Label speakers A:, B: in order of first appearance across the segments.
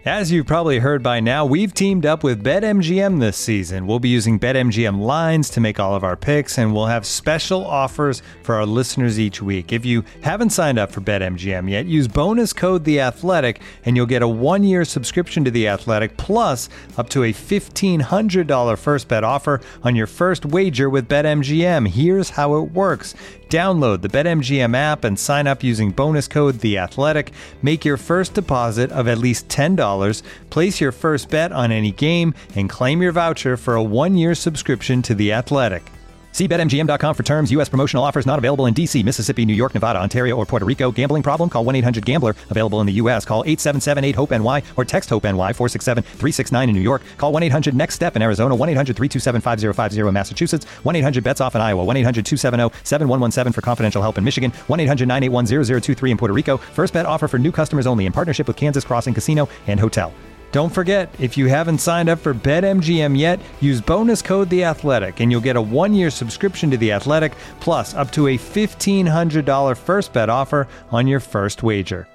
A: As you've probably heard by now, we've teamed up with BetMGM this season. We'll be using BetMGM lines to make all of our picks, and we'll have special offers for our listeners each week. If you haven't signed up for BetMGM yet, use bonus code The Athletic, and you'll get a 1-year subscription to The Athletic, plus up to a $1,500 first bet offer on your first wager with BetMGM. Here's how it works. Download the BetMGM app and sign up using bonus code The Athletic. Make your first deposit of at least $10. Place your first bet on any game and claim your voucher for a 1-year subscription to The Athletic. See BetMGM.com for terms. U.S. promotional offers not available in D.C., Mississippi, New York, Nevada, Ontario, or Puerto Rico. Gambling problem? Call 1-800-GAMBLER. Available in the U.S. Call 877-8-HOPE-NY or text HOPE-NY 467-369 in New York. Call 1-800-NEXT-STEP in Arizona. 1-800-327-5050 in Massachusetts. 1-800-BETS-OFF in Iowa. 1-800-270-7117 for confidential help in Michigan. 1-800-981-0023 in Puerto Rico. First bet offer for new customers only in partnership with Kansas Crossing Casino and Hotel. Don't forget, if you haven't signed up for BetMGM yet, use bonus code The Athletic, and you'll get a 1-year subscription to The Athletic, plus up to a $1,500 first bet offer on your first wager.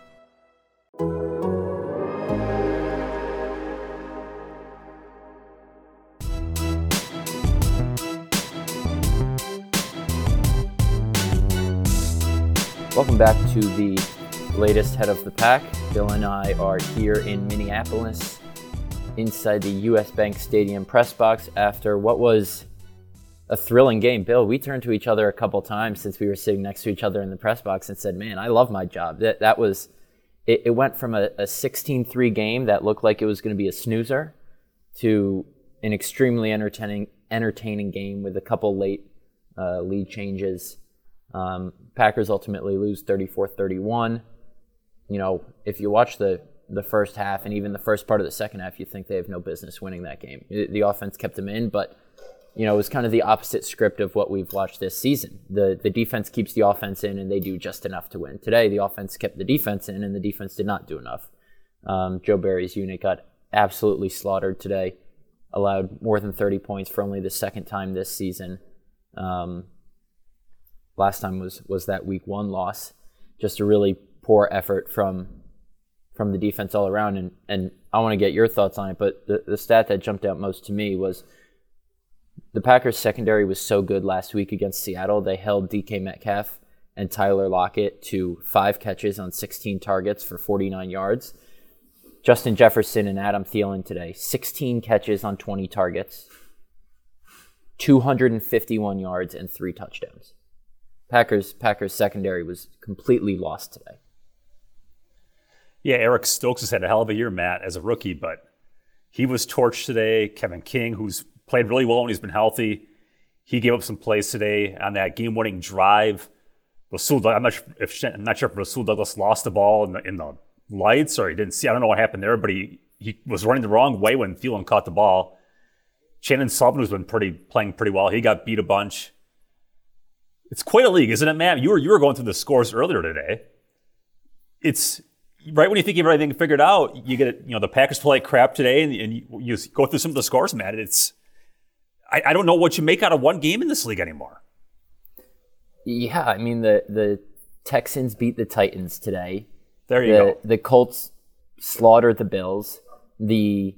B: Welcome back to the latest Head of the Pack. Bill and I are here in Minneapolis inside the U.S. Bank Stadium press box after what was a thrilling game. Bill, we turned to each other a couple times since we were sitting next to each other in the press box and said, man, I love my job. That was, it went from a 16-3 game that looked like it was going to be a snoozer to an extremely entertaining game with a couple late lead changes. Packers ultimately lose 34-31. You know, if you watch the first half and even the first part of the second half, you think they have no business winning that game. The offense kept them in, but, you know, it was kind of the opposite script of what we've watched this season. The defense keeps the offense in, and they do just enough to win. Today, the offense kept the defense in, and the defense did not do enough. Joe Barry's unit got absolutely slaughtered today, allowed more than 30 points for only the second time this season. Last time was that week 1 loss. Just a really poor effort from the defense all around, and I want to get your thoughts on it, but the stat that jumped out most to me was the Packers secondary was so good last week against Seattle. They held DK Metcalf and Tyler Lockett to 5 catches on 16 targets for 49 yards. Justin Jefferson and Adam Thielen today, 16 catches on 20 targets, 251 yards and 3 touchdowns. Packers secondary was completely lost today.
C: Yeah, Eric Stokes has had a hell of a year, Matt, as a rookie, but he was torched today. Kevin King, who's played really well when he's been healthy, he gave up some plays today on that game-winning drive. I'm not sure if Rasul Douglas lost the ball in the lights or he didn't see. I don't know what happened there, but he was running the wrong way when Thielen caught the ball. Shannon Sullivan, who's been playing pretty well, he got beat a bunch. It's quite a league, isn't it, Matt? You were going through the scores earlier today. It's right when you think you have everything figured out, you get the Packers play like crap today, and you go through some of the scores, Matt. I don't know what you make out of one game in this league anymore.
B: Yeah, I mean the Texans beat the Titans today.
C: There you go.
B: The Colts slaughtered the Bills. The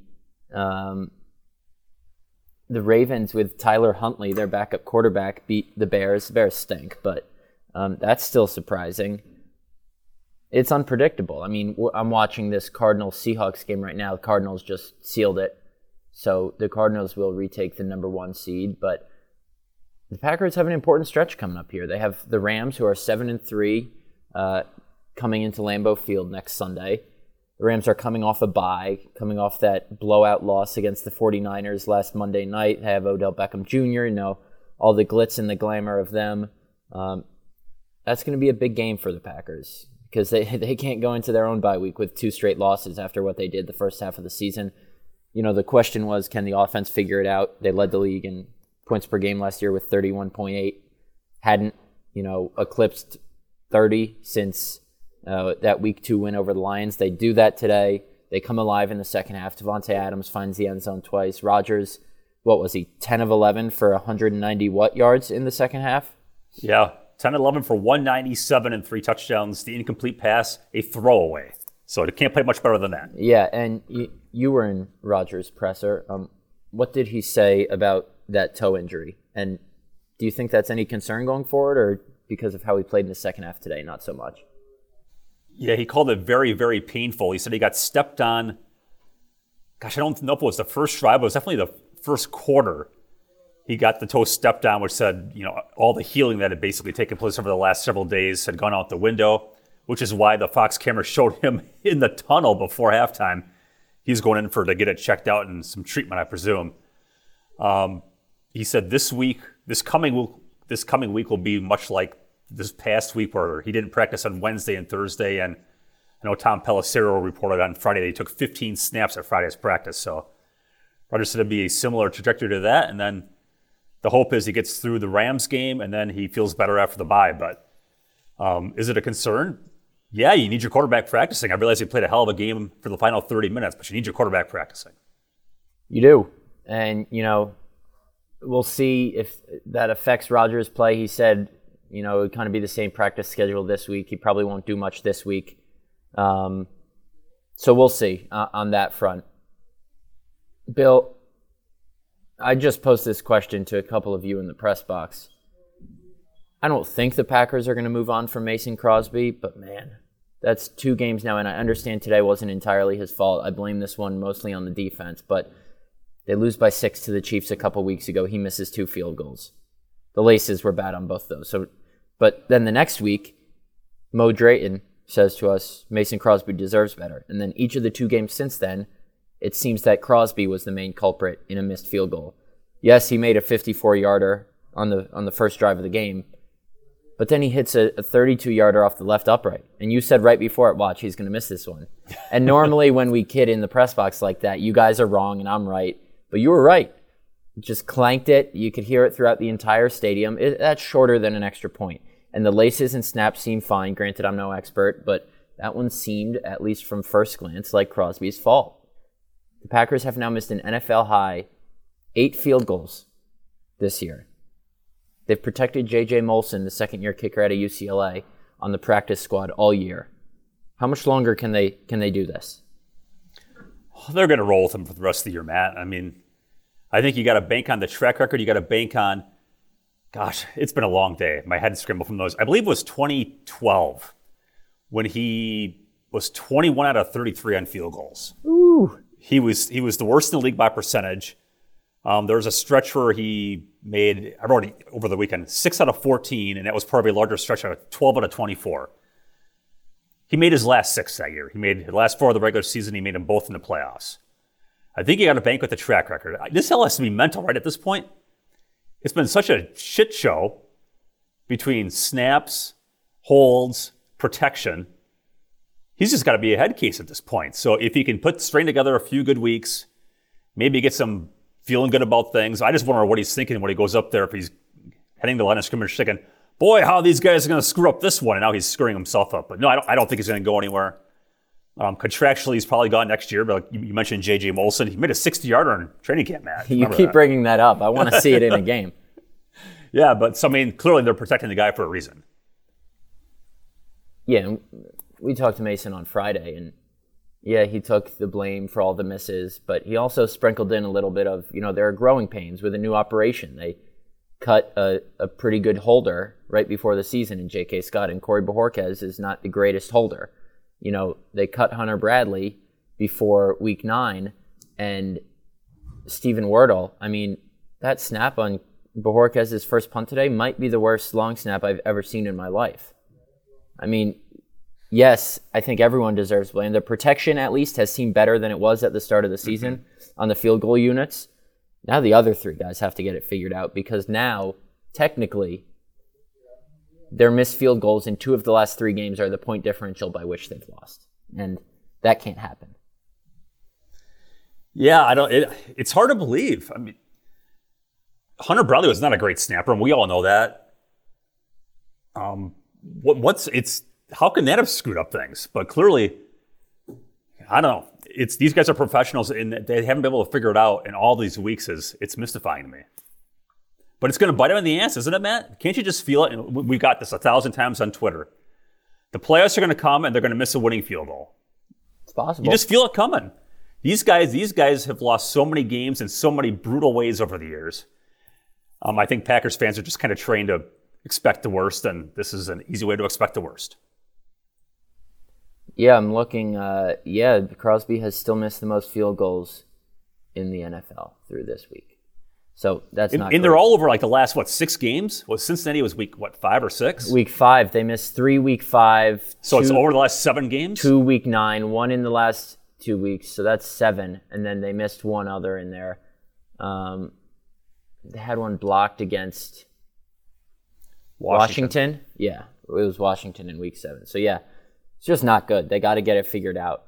B: Ravens with Tyler Huntley, their backup quarterback, beat the Bears. The Bears stink, but that's still surprising. It's unpredictable. I mean, I'm watching this Cardinals-Seahawks game right now. The Cardinals just sealed it. So the Cardinals will retake the number 1 seed, but the Packers have an important stretch coming up here. They have the Rams, who are 7-3, coming into Lambeau Field next Sunday. The Rams are coming off a bye, coming off that blowout loss against the 49ers last Monday night. They have Odell Beckham Jr., all the glitz and the glamour of them. That's going to be a big game for the Packers because they can't go into their own bye week with 2 straight losses after what they did the first half of the season. The question was, can the offense figure it out? They led the league in points per game last year with 31.8. Hadn't, eclipsed 30 since that week 2 win over the Lions. They do that today. They come alive in the second half. Devontae Adams finds the end zone twice. Rodgers, what was he, 10 of 11 for 190 yards in the second half?
C: Yeah, 10-11 for 197 and 3 touchdowns. The incomplete pass, a throwaway. So it can't play much better than that.
B: Yeah, and you were in Rodgers' presser. What did he say about that toe injury? And do you think that's any concern going forward, or because of how he played in the second half today, not so much?
C: Yeah, he called it very, very painful. He said he got stepped on. Gosh, I don't know if it was the first drive, but it was definitely the first quarter. He got the toe stepped on, which said, all the healing that had basically taken place over the last several days had gone out the window, which is why the Fox camera showed him in the tunnel before halftime. He's going in to get it checked out and some treatment, I presume. He said this coming week will be much like this past week where he didn't practice on Wednesday and Thursday. And I know Tom Pelissero reported on Friday that he took 15 snaps at Friday's practice. So Rodgers said it'd be a similar trajectory to that. And then the hope is he gets through the Rams game and then he feels better after the bye. But is it a concern? Yeah, you need your quarterback practicing. I realize he played a hell of a game for the final 30 minutes, but you need your quarterback practicing.
B: You do. And, we'll see if that affects Rodgers' play. He said, it would kind of be the same practice schedule this week. He probably won't do much this week. So we'll see on that front. Bill, I just posed this question to a couple of you in the press box. I don't think the Packers are going to move on from Mason Crosby, but man, that's 2 games now, and I understand today wasn't entirely his fault. I blame this one mostly on the defense, but they lose by 6 to the Chiefs a couple weeks ago. He misses 2 field goals. The laces were bad on both those. But then the next week, Mo Drayton says to us, Mason Crosby deserves better. And then each of the 2 games since then, it seems that Crosby was the main culprit in a missed field goal. Yes, he made a 54-yarder on the first drive of the game, but then he hits a 32-yarder off the left upright. And you said right before it, watch, he's going to miss this one. And normally when we kid in the press box like that, you guys are wrong and I'm right. But you were right. Just clanked it. You could hear it throughout the entire stadium. That's shorter than an extra point. And the laces and snaps seem fine. Granted, I'm no expert, but that one seemed, at least from first glance, like Crosby's fault. The Packers have now missed an NFL-high 8 field goals this year. They've protected J.J. Molson, the second-year kicker out of UCLA, on the practice squad all year. How much longer can they do this?
C: They're going to roll with him for the rest of the year, Matt. I mean, I think you got to bank on the track record. You got to bank on, gosh, it's been a long day. My head scrambled from those. I believe it was 2012 when he was 21 out of 33 on field goals.
B: Ooh.
C: He was the worst in the league by percentage. There was a stretch where he made, I've already over the weekend, 6 out of 14, and that was probably a larger stretch of 12 out of 24. He made his last 6 that year. He made the last 4 of the regular season. He made them both in the playoffs. I think you got to bank with the track record. This hell has to be mental, right, at this point? It's been such a shit show between snaps, holds, protection. He's just got to be a head case at this point. So if he can string together a few good weeks, maybe get some feeling good about things. I just wonder what he's thinking when he goes up there, if he's heading the line of scrimmage thinking, boy, how these guys are going to screw up this one. And now he's screwing himself up. But no, I don't think he's going to go anywhere. Contractually, he's probably gone next year. But like you mentioned J.J. Molson. He made a 60-yarder in training camp, Matt.
B: You keep bringing that up. I want to see it in a game.
C: Yeah, but so, I mean, clearly they're protecting the guy for a reason.
B: Yeah, we talked to Mason on Friday, and yeah, he took the blame for all the misses, but he also sprinkled in a little bit of, there are growing pains with a new operation. They cut a pretty good holder right before the season in J.K. Scott, and Corey Bojorquez is not the greatest holder. They cut Hunter Bradley before week 9, and Steven Wirtel, I mean, that snap on Bojorquez's first punt today might be the worst long snap I've ever seen in my life. I mean, yes, I think everyone deserves blame. The protection, at least, has seemed better than it was at the start of the season on the field goal units. Now the other 3 guys have to get it figured out, because now, technically, their missed field goals in 2 of the last 3 games are the point differential by which they've lost. And that can't happen.
C: Yeah, it's hard to believe. I mean, Hunter Bradley was not a great snapper, and we all know that. How can that have screwed up things? But clearly, I don't know. These guys are professionals, and they haven't been able to figure it out in all these weeks. It's mystifying to me. But it's going to bite them in the ass, isn't it, Matt? Can't you just feel it? And we've got this 1,000 times on Twitter. The playoffs are going to come, and they're going to miss a winning field goal.
B: possible.
C: You just feel it coming. These guys have lost so many games in so many brutal ways over the years. I think Packers fans are just kind of trained to expect the worst, and this is an easy way to expect the worst.
B: Yeah, I'm looking. Crosby has still missed the most field goals in the NFL through this week. So that's not.
C: And they're all over like the last 6 games? Well, Cincinnati was week 5 or 6?
B: Week 5. They missed 3 week 5.
C: So it's over the last 7 games?
B: 2 week 9. 1 in the last 2 weeks. So that's 7. And then they missed one other in there. They had one blocked against Washington. Yeah, it was Washington in week 7. So yeah, it's just not good. They got to get it figured out.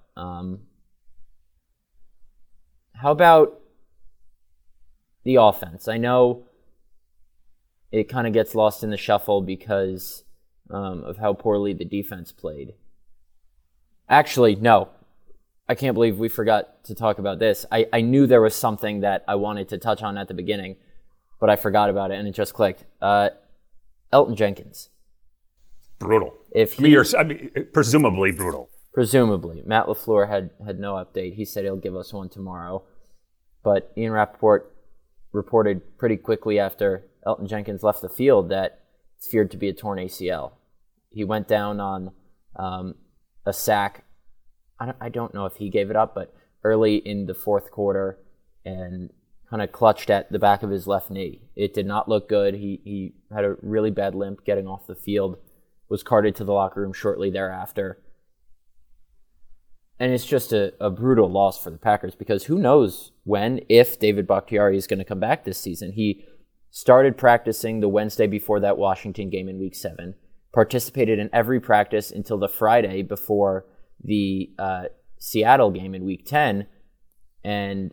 B: How about the offense? I know it kind of gets lost in the shuffle because of how poorly the defense played. Actually, no. I can't believe we forgot to talk about this. I knew there was something that I wanted to touch on at the beginning, but I forgot about it, and it just clicked. Elgton Jenkins.
C: Brutal. Presumably brutal.
B: Presumably. Matt LaFleur had no update. He said he'll give us one tomorrow. But Ian Rappaport reported pretty quickly after Elgton Jenkins left the field that it's feared to be a torn ACL. He went down on a sack. I don't know if he gave it up, but early in the fourth quarter and kind of clutched at the back of his left knee. It did not look good. He had a really bad limp getting off the field, was carted to the locker room shortly thereafter. And it's just a brutal loss for the Packers because who knows if David Bakhtiari is going to come back this season. He started practicing the Wednesday before that Washington game in week 7, participated in every practice until the Friday before the Seattle game in week 10, and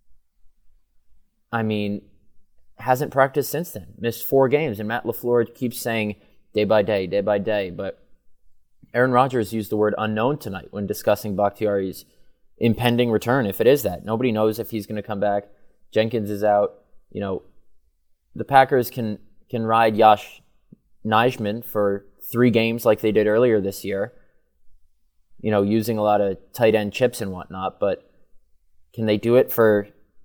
B: hasn't practiced since then. Missed 4 games, and Matt LaFleur keeps saying day by day, but Aaron Rodgers used the word unknown tonight when discussing Bakhtiari's impending return, if it is that. Nobody knows if he's going to come back. Jenkins is out. The Packers can ride Josh Nijman for 3 games like they did earlier this year, using a lot of tight end chips and whatnot, but can they do it for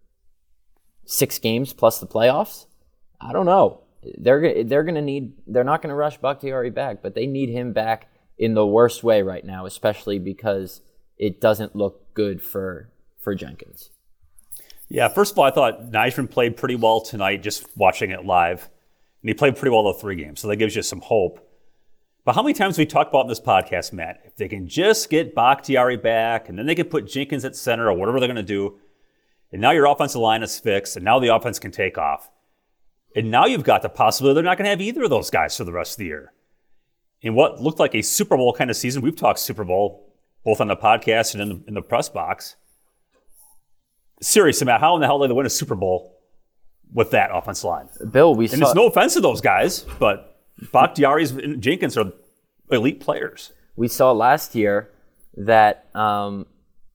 B: 6 games plus the playoffs? I don't know. They're not going to rush Bakhtiari back, but they need him back in the worst way right now, especially because it doesn't look good for Jenkins.
C: Yeah, first of all, I thought Nijman played pretty well tonight, just watching it live. And he played pretty well the 3 games, so that gives you some hope. But how many times have we talked about in this podcast, Matt, if they can just get Bakhtiari back, and then they can put Jenkins at center or whatever they're going to do, and now your offensive line is fixed, and now the offense can take off. And now you've got the possibility they're not going to have either of those guys for the rest of the year. In what looked like a Super Bowl kind of season, we've talked Super Bowl both on the podcast and in the press box. Seriously, Matt, how in the hell did they win a Super Bowl with that offensive line?
B: Bill,
C: and it's no offense to those guys, but Bakhtiari's and Jenkins are elite players.
B: We saw last year that they were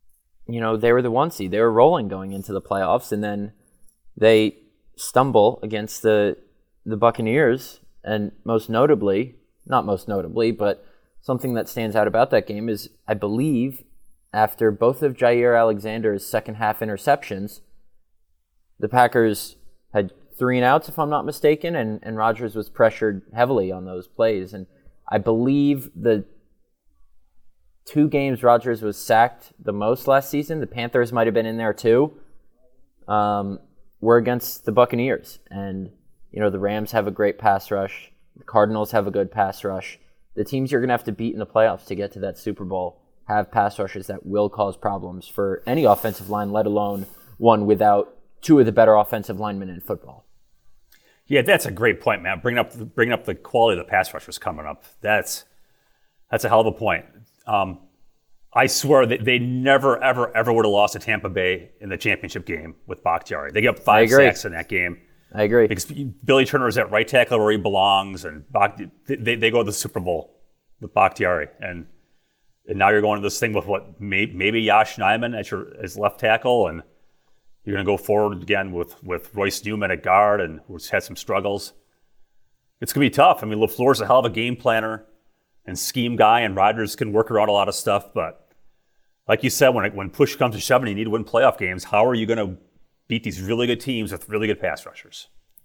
B: the 1 seed. They were rolling going into the playoffs, and then they stumble against the Buccaneers, and not most notably, but something that stands out about that game is, I believe, after both of Jair Alexander's second half interceptions, the Packers had 3 and outs, if I'm not mistaken, and Rodgers was pressured heavily on those plays. And I believe the 2 games Rodgers was sacked the most last season, the Panthers might have been in there too, were against the Buccaneers. And, the Rams have a great pass rush. The Cardinals have a good pass rush. The teams you're going to have to beat in the playoffs to get to that Super Bowl have pass rushes that will cause problems for any offensive line, let alone one without 2 of the better offensive linemen in football.
C: Yeah, that's a great point, man. Bringing up the quality of the pass rushers coming up. That's a hell of a point. I swear that they never, ever, ever would have lost to Tampa Bay in the championship game with Bakhtiari. They got 5 sacks in that game.
B: I agree.
C: Because Billy Turner is at right tackle where he belongs, and they go to the Super Bowl with Bakhtiari. And now you're going to this thing with maybe Josh Nijman as left tackle, and you're going to go forward again with Royce Newman at guard, and who's had some struggles. It's going to be tough. LaFleur's a hell of a game planner and scheme guy, and Rodgers can work around a lot of stuff, but like you said, when push comes to shove and you need to win playoff games, how are you going to beat these really good teams with really good pass rushers?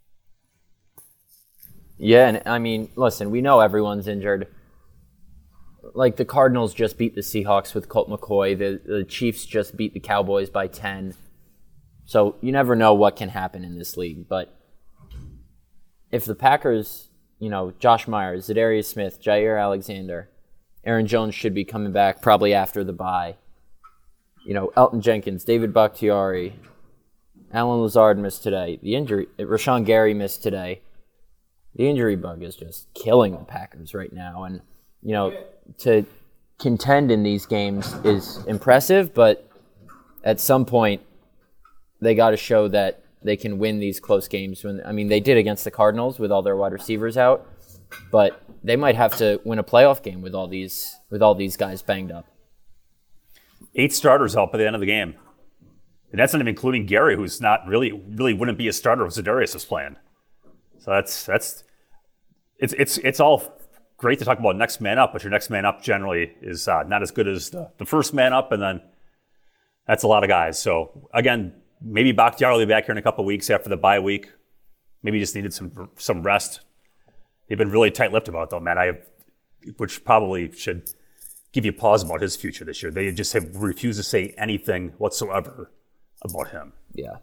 B: Yeah, and I mean, listen, we know everyone's injured. Like the Cardinals just beat the Seahawks with Colt McCoy. The Chiefs just beat the Cowboys by 10. So you never know what can happen in this league. But if the Packers, Josh Myers, Zadarius Smith, Jair Alexander, Aaron Jones should be coming back probably after the bye. Elton Jenkins, David Bakhtiari, Alan Lazard missed today. Rashawn Gary missed today. The injury bug is just killing the Packers right now. And, to contend in these games is impressive, but at some point they got to show that they can win these close games. They did against the Cardinals with all their wide receivers out, but they might have to win a playoff game with all these guys banged up.
C: 8 starters out by the end of the game. And that's not even including Gary, who's not really wouldn't be a starter if Zadarius is playing. So it's all great to talk about next man up, but your next man up generally is not as good as the first man up, and then that's a lot of guys. So again, maybe Bakhtiari will be back here in a couple of weeks after the bye week. Maybe just needed some rest. They've been really tight-lipped about it, though, Matt, which probably should give you pause about his future this year. They just have refused to say anything whatsoever about him.
B: Yeah.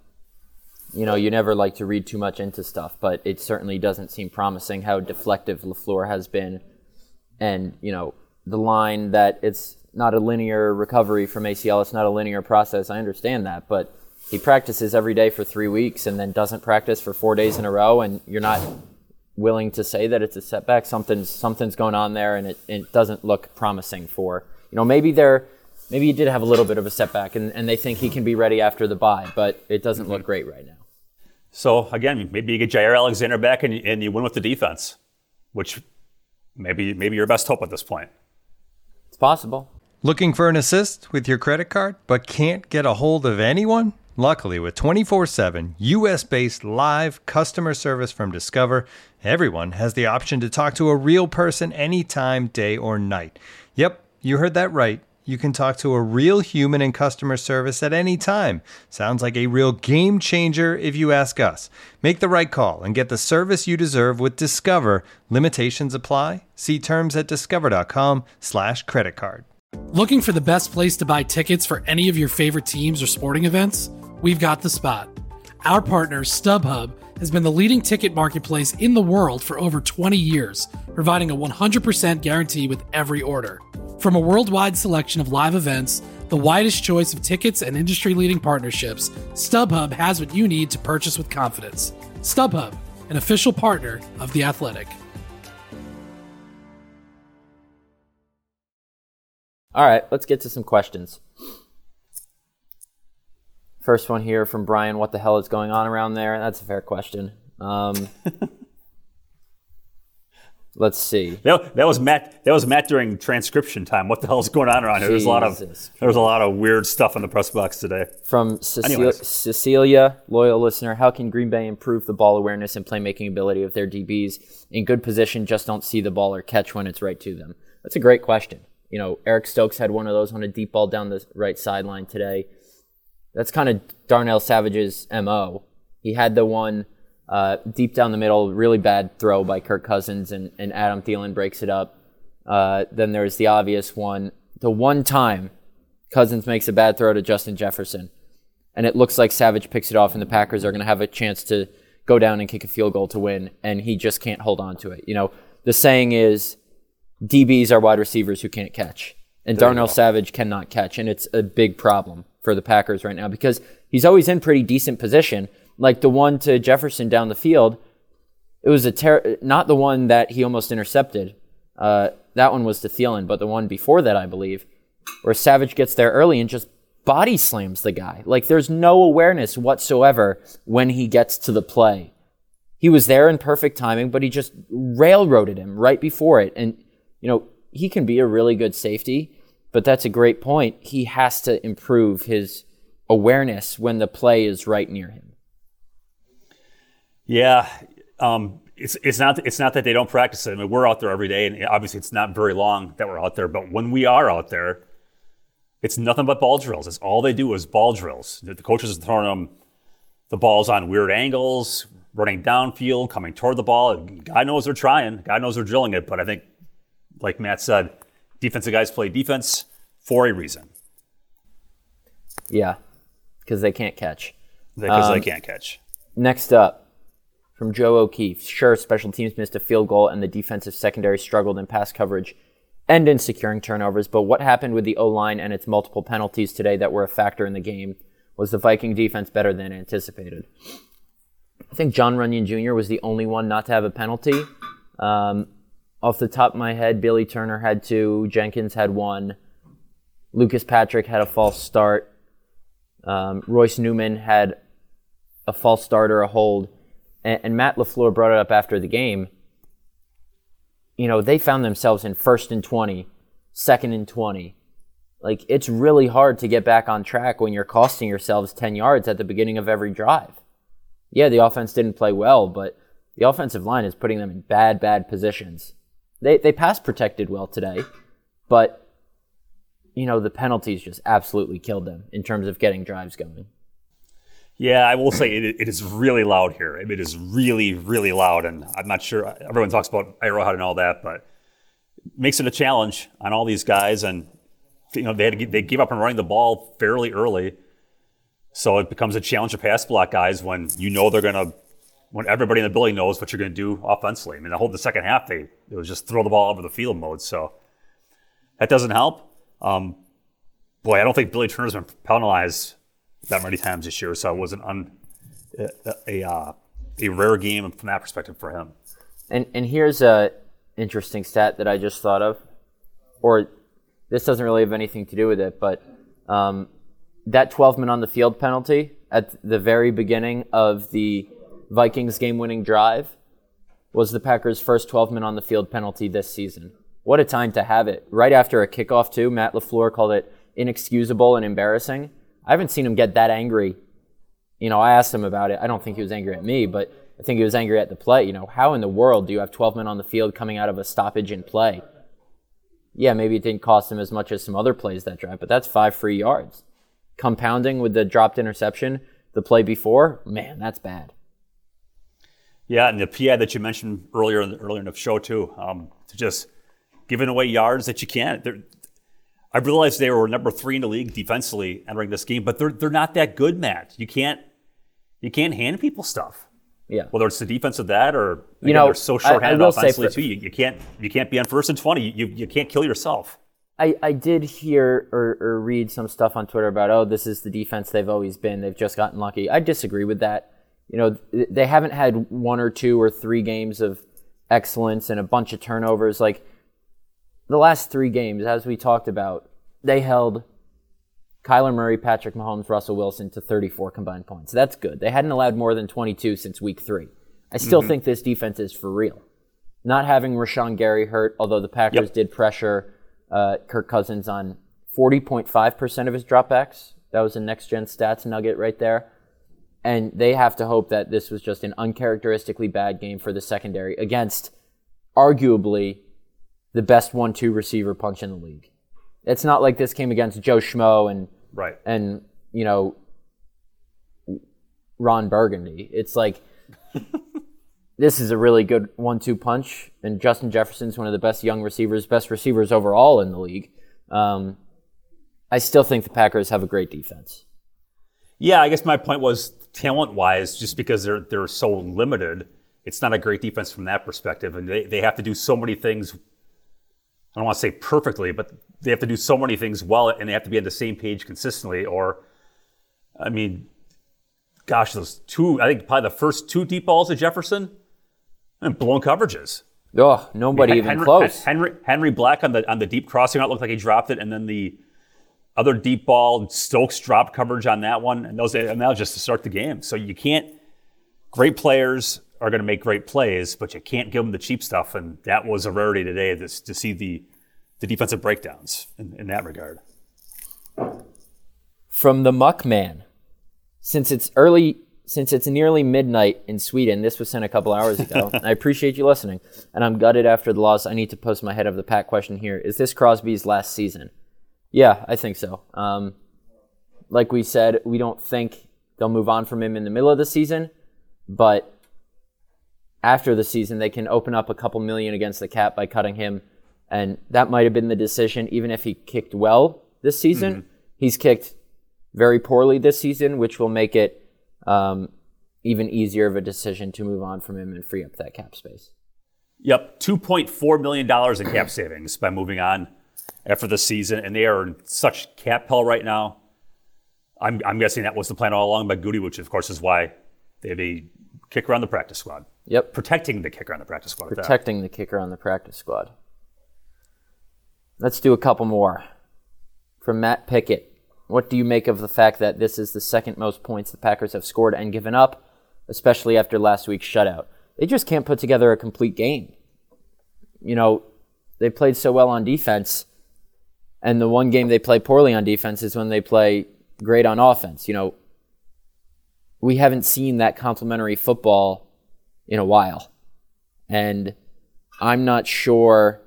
B: You never like to read too much into stuff, but it certainly doesn't seem promising how deflective LaFleur has been. And, the line that it's not a linear recovery from ACL, it's not a linear process. I understand that, but he practices every day for 3 weeks and then doesn't practice for 4 days in a row, and you're not willing to say that it's a setback. Something's going on there, and it doesn't look promising for, maybe he did have a little bit of a setback, and they think he can be ready after the bye, but it doesn't look great right now.
C: So, again, maybe you get Jair Alexander back and you win with the defense, which maybe your best hope at this point.
B: It's possible.
A: Looking for an assist with your credit card but can't get a hold of anyone? Luckily, with 24/7 U.S.-based live customer service from Discover, everyone has the option to talk to a real person anytime, day or night. Yep, you heard that right. You can talk to a real human in customer service at any time. Sounds like a real game changer if you ask us. Make the right call and get the service you deserve with Discover. Limitations apply. See terms at discover.com/creditcard.
D: Looking for the best place to buy tickets for any of your favorite teams or sporting events? We've got the spot. Our partner, StubHub, has been the leading ticket marketplace in the world for over 20 years, providing a 100% guarantee with every order. From a worldwide selection of live events, the widest choice of tickets, and industry-leading partnerships, StubHub has what you need to purchase with confidence. StubHub, an official partner of The Athletic.
B: All right, let's get to some questions. First one here from Brian. What the hell is going on around there? That's a fair question. Let's see.
C: That was Matt during transcription time. What the hell is going on around here? There was a lot of weird stuff in the press box today.
B: From Cecilia, loyal listener, how can Green Bay improve the ball awareness and playmaking ability of their DBs in good position, just don't see the ball or catch when it's right to them? That's a great question. Eric Stokes had one of those on a deep ball down the right sideline today. That's kind of Darnell Savage's MO. He had the one deep down the middle, really bad throw by Kirk Cousins, and Adam Thielen breaks it up. Then there's the obvious one. The one time Cousins makes a bad throw to Justin Jefferson, and it looks like Savage picks it off, and the Packers are going to have a chance to go down and kick a field goal to win, and he just can't hold on to it. The saying is, DBs are wide receivers who can't catch, and Darnell Savage cannot catch, and it's a big problem for the Packers right now because he's always in pretty decent position. Like the one to Jefferson down the field, it was not the one that he almost intercepted. That one was to Thielen, but the one before that, I believe, where Savage gets there early and just body slams the guy. Like there's no awareness whatsoever when he gets to the play. He was there in perfect timing, but he just railroaded him right before it. And he can be a really good safety, but that's a great point. He has to improve his awareness when the play is right near him.
C: Yeah, it's not that they don't practice it. I mean, we're out there every day, and obviously it's not very long that we're out there. But when we are out there, It's nothing but ball drills. It's all they do is ball drills. The coaches are throwing them the balls on weird angles, running downfield, coming toward the ball. God knows they're trying. God knows they're drilling it. But I think, like Matt said, defensive guys play defense for a reason.
B: Yeah, because they can't catch.
C: Because they can't catch.
B: Next up, from Joe O'Keefe. Sure, special teams missed a field goal and the defensive secondary struggled in pass coverage and in securing turnovers, but what happened with the O-line and its multiple penalties today that were a factor in the game? Was the Viking defense better than anticipated? I think John Runyon Jr. was the only one not to have a penalty. Off the top of my head, Billy Turner had 2, Jenkins had 1, Lucas Patrick had a false start, Royce Newman had a false start or a hold, and Matt LaFleur brought it up after the game. You know, they found themselves in 1st and 20, 2nd and 20. Like, it's really hard to get back on track when you're costing yourselves 10 yards at the beginning of every drive. Yeah, the offense didn't play well, but the offensive line is putting them in bad positions. They pass protected well today, but, you know, the penalties just absolutely killed them in terms of getting drives going.
C: Yeah, I will say it is really loud here. It is really, really loud, and I'm not sure. Everyone talks about Arrowhead and all that, but it makes it a challenge on all these guys. And you know, they gave up on running the ball fairly early, so it becomes a challenge to pass block guys when you know when everybody in the building knows what you're going to do offensively. I mean, the second half, it was just throw the ball over the field mode. So that doesn't help. Boy, I don't think Billy Turner's been penalized that many times this year, so it was a rare game from that perspective for him.
B: And here's a interesting stat that I just thought of, or this doesn't really have anything to do with it, but that 12 men on the field penalty at the very beginning of the Vikings game-winning drive was the Packers' first 12 men on the field penalty this season. What a time to have it. Right after a kickoff, too, Matt LaFleur called it inexcusable and embarrassing. I haven't seen him get that angry. You know, I asked him about it. I don't think he was angry at me, but I think he was angry at the play. You know, how in the world do you have 12 men on the field coming out of a stoppage in play? Yeah, maybe it didn't cost him as much as some other plays that drive, but that's 5 free yards. Compounding with the dropped interception the play before, man, that's bad.
C: Yeah, and the PI that you mentioned earlier in the show too, to just giving away yards that you can't. I realized they were number 3 in the league defensively entering this game, but they're not that good, Matt. You can't hand people stuff.
B: Yeah.
C: Whether it's the defense of that or they're so short-handed offensively too. You can't be on 1st and 20. You can't kill yourself.
B: I did hear or read some stuff on Twitter about, this is the defense they've always been. They've just gotten lucky. I disagree with that. You know, they haven't had 1 or 2 or 3 games of excellence and a bunch of turnovers. Like, the last 3 games, as we talked about, they held Kyler Murray, Patrick Mahomes, Russell Wilson to 34 combined points. That's good. They hadn't allowed more than 22 since week 3. I still think this defense is for real. Not having Rashawn Gary hurt, although the Packers did pressure Kirk Cousins on 40.5% of his dropbacks. That was a next-gen stats nugget right there. And they have to hope that this was just an uncharacteristically bad game for the secondary against arguably the best 1-2 receiver punch in the league. It's not like this came against Joe Schmo and you know, Ron Burgundy. It's like this is a really good 1-2 punch, and Justin Jefferson's one of the best young receivers, best receivers overall in the league. I still think the Packers have a great defense.
C: Yeah, I guess my point was talent-wise, just because they're so limited, it's not a great defense from that perspective, and they have to do so many things. I don't want to say perfectly, but they have to do so many things well, and they have to be on the same page consistently. Or, I mean, gosh, those 2, I think probably the first 2 deep balls to Jefferson, and blown coverages.
B: Oh, nobody even close.
C: Henry Black on the deep crossing out looked like he dropped it, and then the other deep ball, Stokes dropped coverage on that one, and that was just to start the game. So you can't. Great players are going to make great plays, but you can't give them the cheap stuff, and that was a rarity today to see the defensive breakdowns in that regard.
B: From the Muckman, since it's nearly midnight in Sweden, this was sent a couple hours ago. I appreciate you listening, and I'm gutted after the loss. I need to post my head of the pack question here. Is this Crosby's last season? Yeah, I think so. Like we said, we don't think they'll move on from him in the middle of the season, but after the season, they can open up a couple million against the cap by cutting him, and that might have been the decision, even if he kicked well this season. Mm-hmm. He's kicked very poorly this season, which will make it even easier of a decision to move on from him and free up that cap space.
C: Yep, $2.4 million in cap savings by moving on after the season, and they are in such cap hell right now. I'm guessing that was the plan all along by Goody, which of course is why they have a kicker on the practice squad.
B: Yep.
C: Protecting the kicker on the practice squad.
B: Protecting the kicker on the practice squad. Let's do a couple more. From Matt Pickett. What do you make of the fact that this is the second most points the Packers have scored and given up, especially after last week's shutout? They just can't put together a complete game. You know, they played so well on defense, and the one game they play poorly on defense is when they play great on offense. You know, we haven't seen that complementary football in a while. And I'm not sure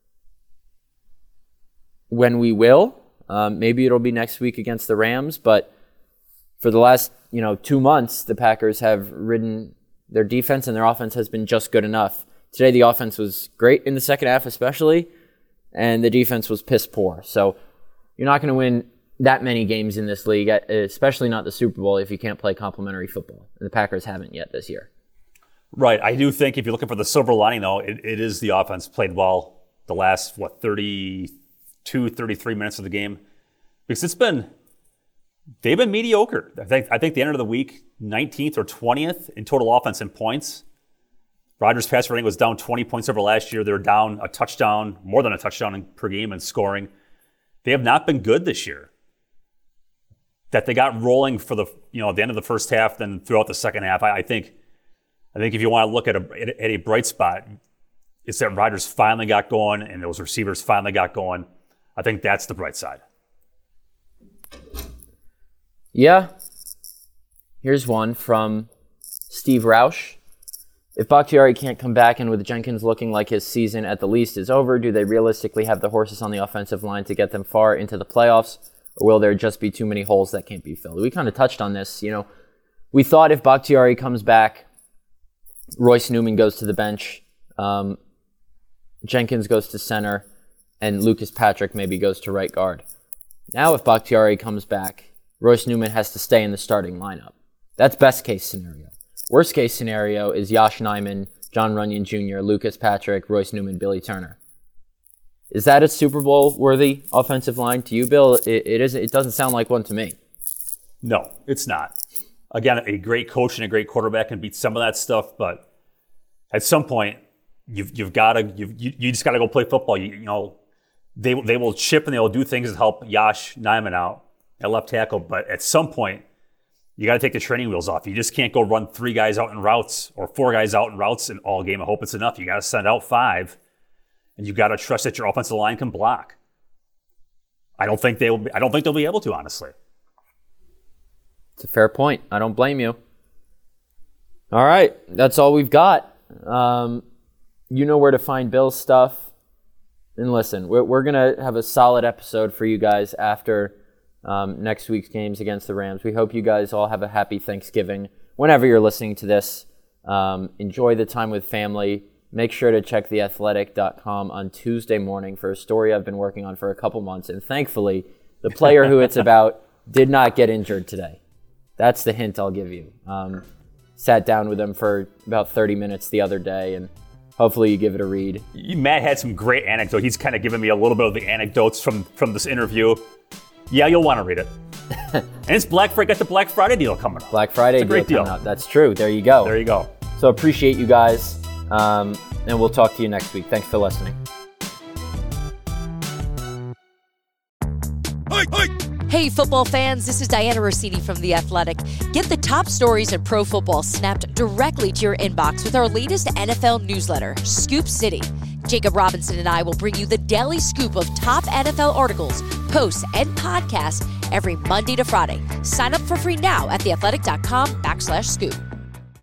B: when we will. Maybe it'll be next week against the Rams, but for the last, 2 months, the Packers have ridden their defense and their offense has been just good enough. Today, the offense was great in the second half especially, and the defense was piss poor. So you're not going to win that many games in this league, especially not the Super Bowl, if you can't play complementary football. And the Packers haven't yet this year.
C: Right. I do think if you're looking for the silver lining, though, it is the offense played well the last, 32, 33 minutes of the game. Because they've been mediocre. I think the end of the week, 19th or 20th in total offense and points. Rodgers' passer rating was down 20 points over last year. They're down a touchdown, more than a touchdown per game in scoring. They have not been good this year. That they got rolling for the at the end of the first half, then throughout the second half. I think if you want to look at a bright spot, it's that Rodgers finally got going and those receivers finally got going. I think that's the bright side.
B: Yeah. Here's one from Steve Roush. If Bakhtiari can't come back and with Jenkins looking like his season at the least is over, do they realistically have the horses on the offensive line to get them far into the playoffs? Or will there just be too many holes that can't be filled? We kind of touched on this. We thought if Bakhtiari comes back, Royce Newman goes to the bench, Jenkins goes to center, and Lucas Patrick maybe goes to right guard. Now if Bakhtiari comes back, Royce Newman has to stay in the starting lineup. That's best case scenario. Worst case scenario is Yosh Nijman, John Runyon Jr., Lucas Patrick, Royce Newman, Billy Turner. Is that a Super Bowl-worthy offensive line to you, Bill? It doesn't sound like one to me.
C: No, it's not. Again, a great coach and a great quarterback can beat some of that stuff, but at some point, you just got to go play football. They will chip and they will do things to help Yosh Nijman out at left tackle, but at some point, you got to take the training wheels off. You just can't go run 3 guys out in routes or 4 guys out in routes in all game and hope it's enough. You got to send out 5. And you got to trust that your offensive line can block. I don't think they'll be able to, honestly.
B: It's a fair point. I don't blame you. All right, that's all we've got. You know where to find Bill's stuff. And listen, we're gonna have a solid episode for you guys after next week's games against the Rams. We hope you guys all have a happy Thanksgiving whenever you're listening to this. Enjoy the time with family. Make sure to check theathletic.com on Tuesday morning for a story I've been working on for a couple months. And thankfully, the player who it's about did not get injured today. That's the hint I'll give you. Sat down with him for about 30 minutes the other day, and hopefully you give it a read.
C: Matt had some great anecdotes. He's kind of given me a little bit of the anecdotes from this interview. Yeah, you'll want to read it. And it's Black Friday. Got the Black Friday deal coming up.
B: Black Friday
C: it's a great deal.
B: Coming up. That's true. There you go.
C: There you go.
B: So appreciate you guys. And we'll talk to you next week. Thanks for listening.
E: Hey, football fans, this is Diana Rossini from The Athletic. Get the top stories in pro football snapped directly to your inbox with our latest NFL newsletter, Scoop City. Jacob Robinson and I will bring you the daily scoop of top NFL articles, posts, and podcasts every Monday to Friday. Sign up for free now at theathletic.com/scoop.